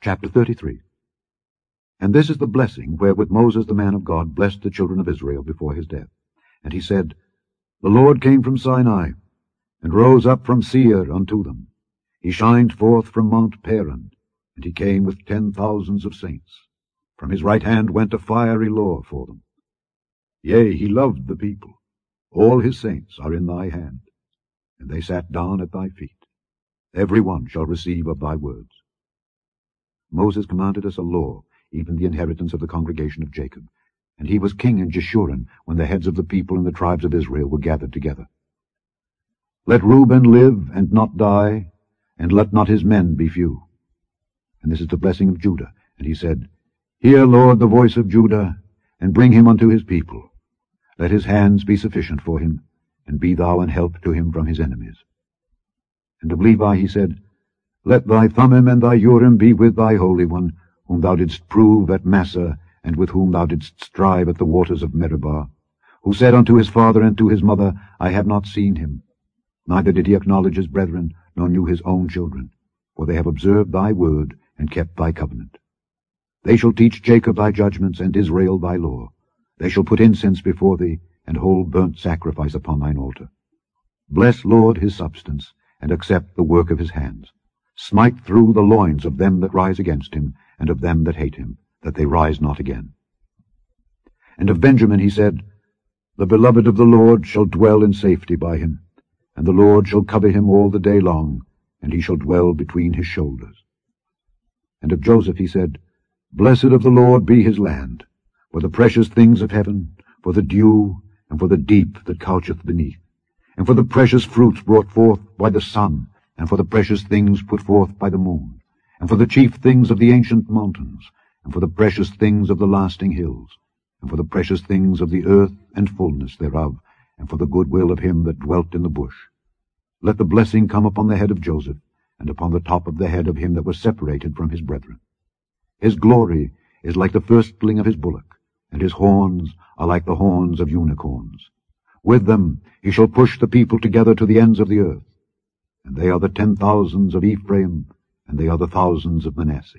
Chapter 33. And this is the blessing wherewith Moses the man of God blessed the children of Israel before his death. And he said, The Lord came from Sinai, and rose up from Seir unto them. He shined forth from Mount Paran, and he came with 10,000s of saints. From his right hand went a fiery law for them. Yea, he loved the people. All his saints are in thy hand, and they sat down at thy feet. Every one shall receive of thy words. Moses commanded us a law, even the inheritance of the congregation of Jacob. And he was king in Jeshurun, when the heads of the people and the tribes of Israel were gathered together. Let Reuben live and not die, and let not his men be few. And this is the blessing of Judah. And he said, Hear, Lord, the voice of Judah, and bring him unto his people. Let his hands be sufficient for him, and be thou an help to him from his enemies. And of Levi he said, Let thy Thummim and thy Urim be with thy Holy One, whom thou didst prove at Massah, and with whom thou didst strive at the waters of Meribah, who said unto his father and to his mother, I have not seen him. Neither did he acknowledge his brethren, nor knew his own children, for they have observed thy word, and kept thy covenant. They shall teach Jacob thy judgments, and Israel thy law. They shall put incense before thee, and hold burnt sacrifice upon thine altar. Bless, Lord, his substance, and accept the work of his hands. Smite through the loins of them that rise against him, and of them that hate him, that they rise not again. And of Benjamin he said, The beloved of the Lord shall dwell in safety by him, and the Lord shall cover him all the day long, and he shall dwell between his shoulders. And of Joseph he said, Blessed of the Lord be his land, for the precious things of heaven, for the dew, and for the deep that coucheth beneath, and for the precious fruits brought forth by the sun, and for the precious things put forth by the moon, and for the chief things of the ancient mountains, and for the precious things of the lasting hills, and for the precious things of the earth and fullness thereof, and for the goodwill of him that dwelt in the bush. Let the blessing come upon the head of Joseph, and upon the top of the head of him that was separated from his brethren. His glory is like the firstling of his bullock, and his horns are like the horns of unicorns. With them he shall push the people together to the ends of the earth. And they are the 10,000s of Ephraim, and they are the thousands of Manasseh.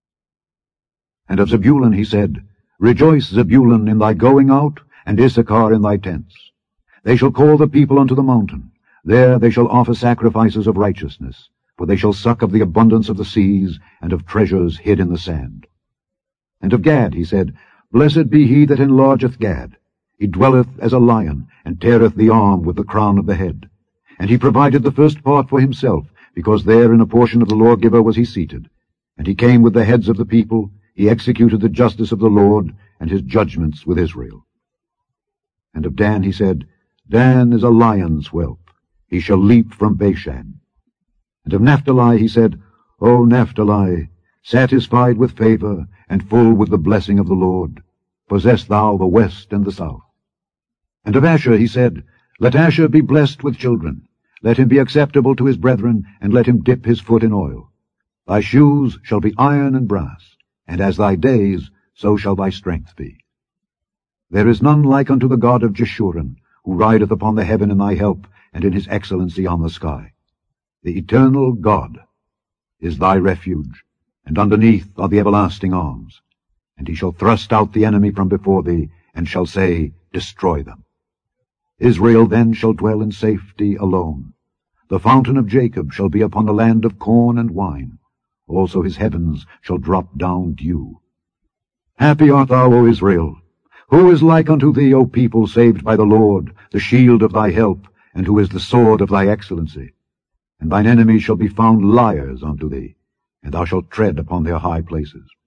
And of Zebulun he said, Rejoice, Zebulun, in thy going out, and Issachar in thy tents. They shall call the people unto the mountain. There they shall offer sacrifices of righteousness, for they shall suck of the abundance of the seas, and of treasures hid in the sand. And of Gad he said, Blessed be he that enlargeth Gad. He dwelleth as a lion, and teareth the arm with the crown of the head. And he provided the first part for himself, because there in a portion of the lawgiver was he seated. And he came with the heads of the people, he executed the justice of the Lord, and his judgments with Israel. And of Dan he said, Dan is a lion's whelp, he shall leap from Bashan. And of Naphtali he said, O Naphtali, satisfied with favor, and full with the blessing of the Lord, possess thou the west and the south. And of Asher he said, Let Asher be blessed with children. Let him be acceptable to his brethren, and let him dip his foot in oil. Thy shoes shall be iron and brass, and as thy days, so shall thy strength be. There is none like unto the God of Jeshurun, who rideth upon the heaven in thy help, and in his excellency on the sky. The eternal God is thy refuge, and underneath are the everlasting arms. And he shall thrust out the enemy from before thee, and shall say, Destroy them. Israel then shall dwell in safety alone. The fountain of Jacob shall be upon the land of corn and wine. Also his heavens shall drop down dew. Happy art thou, O Israel! Who is like unto thee, O people saved by the Lord, the shield of thy help, and who is the sword of thy excellency? And thine enemies shall be found liars unto thee, and thou shalt tread upon their high places.